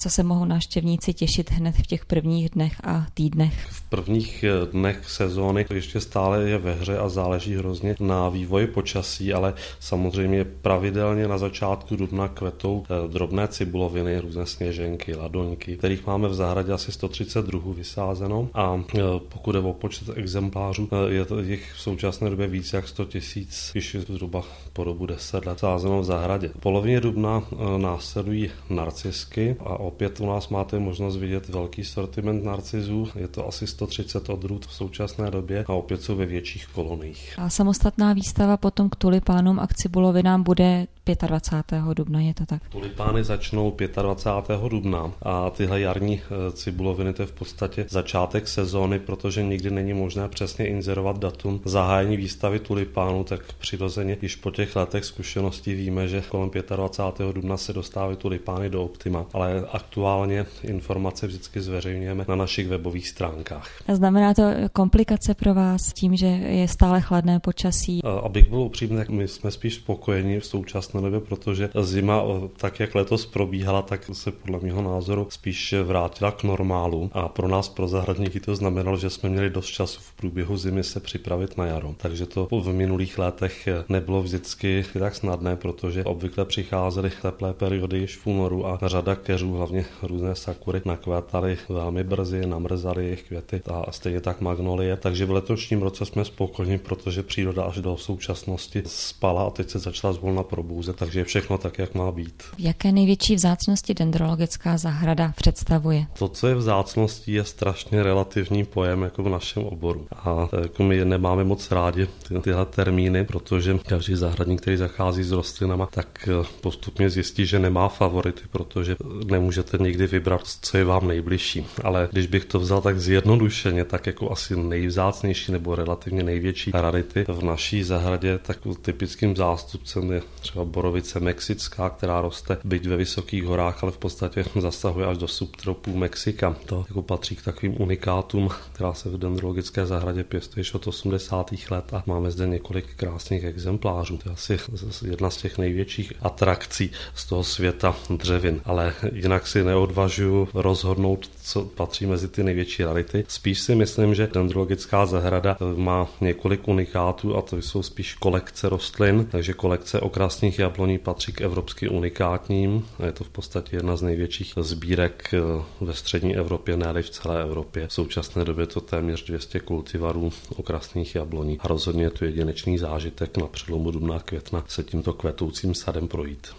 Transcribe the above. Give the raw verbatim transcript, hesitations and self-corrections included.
co se mohou návštěvníci těšit hned v těch prvních dnech a týdnech? V prvních dnech sezóny to ještě stále je ve hře a záleží hrozně na vývoji počasí, ale samozřejmě pravidelně na začátku dubna kvetou drobné cibuloviny, různé sněženky, ladoňky, kterých máme v zahradě asi sto třicet druhů vysázeno a pokud je o počet exemplářů, je to jich v současné době více jak sto tisíc, když je zhruba po dobu deset let sázeno v zahradě. V polovině dubna následují narcisky a opět u nás máte možnost vidět velký sortiment narcizů. Je to asi sto třicet odrůd v současné době a opět jsou ve větších koloniích. A samostatná výstava potom k tulipánům a k cibulovinám bude dvacátého pátého dubna, je to tak? Tulipány začnou dvacátého pátého dubna a tyhle jarní cibuloviny to je v podstatě začátek sezóny, protože nikdy není možné přesně inzerovat datum zahájení výstavy tulipánů, tak přirozeně již po těch letech zkušeností víme, že kolem dvacátého pátého dubna se dostávají tulipány do optima, ale aktuálně informace vždycky zveřejňujeme na našich webových stránkách. A znamená to komplikace pro vás tím, že je stále chladné počasí? Abych byl upřímný, tak my jsme spíš spokojeni v současné době, protože zima, tak jak letos probíhala, tak se podle mého názoru spíš vrátila k normálu a pro nás, pro zahradníky, to znamenalo, že jsme měli dost času v průběhu zimy se připravit na jaro. Takže to v minulých letech nebylo vždycky tak snadné, protože obvykle přicházely teplé periody již v únoru a řada keřů, hlavně různé sakury, nakvétaly velmi brzy, namrzaly jejich květy a stejně tak magnolie. Takže v letošním roce jsme spokojeni, protože příroda až do současnosti spala a teď se začala zvolna probouzet, takže je všechno tak, jak má být. Jaké největší vzácnosti dendrologická zahrada představuje? To, co je vzácností, je strašně relativní pojem jako v našem oboru. A jako my nemáme moc rádi ty, tyhle termíny, protože každý zahradník, který zachází s rostlinama, tak postupně zjistí, že nemá favority, protože nemůžete nikdy vybrat, co je vám nejbližší. Ale když bych to vzal tak zjednodušeně, tak jako asi nejvzácnější nebo relativně největší rarity v naší zahradě, tak typickým zástupcem je třeba borovice mexická, která roste byť ve vysokých horách, ale v podstatě zasahuje až do subtropů Mexika. To jako patří k takovým unikátům, která se v dendrologické zahradě pěstuje již od osmdesátých let a máme zde několik krásných exemplářů. To je asi jedna z těch největších atrakcí z toho světa dřevin, ale jinak si neodvažuji rozhodnout, co patří mezi ty největší rarity. Spíš si myslím, že dendrologická zahrada má několik unikátů a to jsou spíš kolekce rostlin, takže kolekce okrasných jabloní patří k evropsky unikátním. Je to v podstatě jedna z největších sbírek ve střední Evropě, ne-li v celé Evropě. V současné době to téměř dvě stě kultivarů okrasných jabloní a rozhodně je to jedinečný zážitek na přelomu dubna a května se tímto kvetoucím sadem projít.